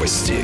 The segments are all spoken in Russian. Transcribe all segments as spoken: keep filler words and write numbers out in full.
Новости.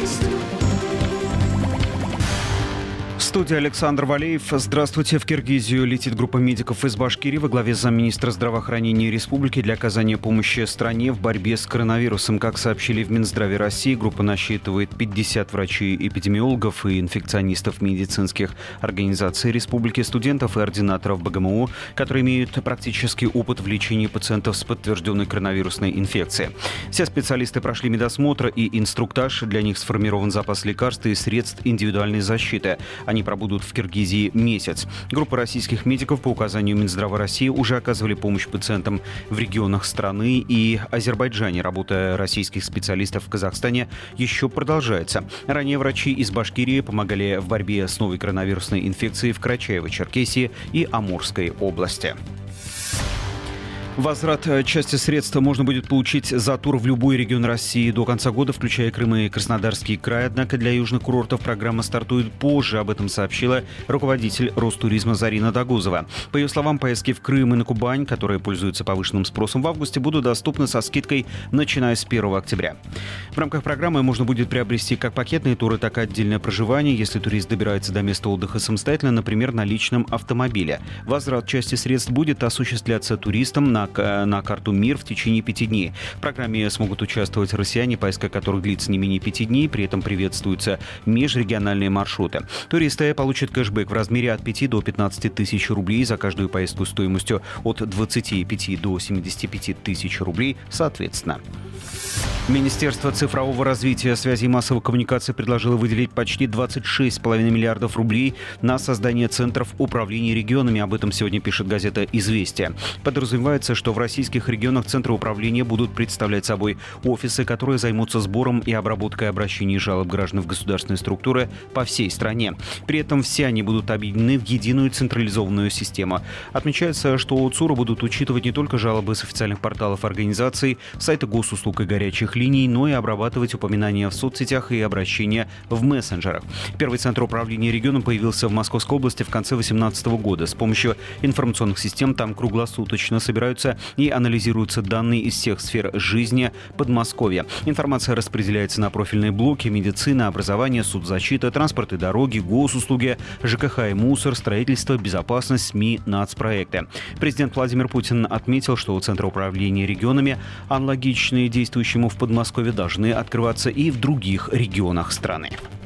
Студия Александр Валеев. Здравствуйте. В Киргизию летит группа медиков из Башкирии во главе с замминистра здравоохранения республики для оказания помощи стране в борьбе с коронавирусом. Как сообщили в Минздраве России, группа насчитывает пятьдесят врачей-эпидемиологов и инфекционистов медицинских организаций республики, студентов и ординаторов БГМУ, которые имеют практический опыт в лечении пациентов с подтвержденной коронавирусной инфекцией. Все специалисты прошли медосмотр и инструктаж. Для них сформирован запас лекарств и средств индивидуальной защиты. Они пробудут в Киргизии месяц. Группа российских медиков по указанию Минздрава России уже оказывали помощь пациентам в регионах страны и Азербайджане. Работа российских специалистов в Казахстане еще продолжается. Ранее врачи из Башкирии помогали в борьбе с новой коронавирусной инфекцией в Карачаево-Черкесии и Амурской области. Возврат части средств можно будет получить за тур в любой регион России до конца года, включая Крым и Краснодарский край. Однако для южных курортов программа стартует позже. Об этом сообщила руководитель Ростуризма Зарина Дагузова. По ее словам, поездки в Крым и на Кубань, которые пользуются повышенным спросом в августе, будут доступны со скидкой, начиная с первого октября. В рамках программы можно будет приобрести как пакетные туры, так и отдельное проживание, если турист добирается до места отдыха самостоятельно, например, на личном автомобиле. Возврат части средств будет осуществляться туристам на на карту МИР в течение пяти дней. В программе смогут участвовать россияне, поездка которых длится не менее пяти дней. При этом приветствуются межрегиональные маршруты. Туристы получат кэшбэк в размере от пяти до пятнадцати тысяч рублей за каждую поездку стоимостью от двадцати пяти до семидесяти пяти тысяч рублей соответственно. Министерство цифрового развития, связи и массовых коммуникаций предложило выделить почти двадцать шесть целых пять десятых миллиардов рублей на создание центров управления регионами. Об этом сегодня пишет газета «Известия». Подразумевается, что в российских регионах центры управления будут представлять собой офисы, которые займутся сбором и обработкой обращений и жалоб граждан в государственные структуры по всей стране. При этом все они будут объединены в единую централизованную систему. Отмечается, что ЦУРы будут учитывать не только жалобы с официальных порталов организаций, сайта госуслуг и горячих линий, но и обрабатывать упоминания в соцсетях и обращения в мессенджерах. Первый центр управления регионом появился в Московской области в конце две тысячи восемнадцатого года. С помощью информационных систем там круглосуточно собираются и анализируются данные из всех сфер жизни Подмосковья. Информация распределяется на профильные блоки: медицина, образование, соцзащита, транспорт и дороги, госуслуги, ЖКХ и мусор, строительство, безопасность, СМИ, нацпроекты. Президент Владимир Путин отметил, что центры управления регионами, аналогичные действующему в Подмосковье, должны открываться и в других регионах страны.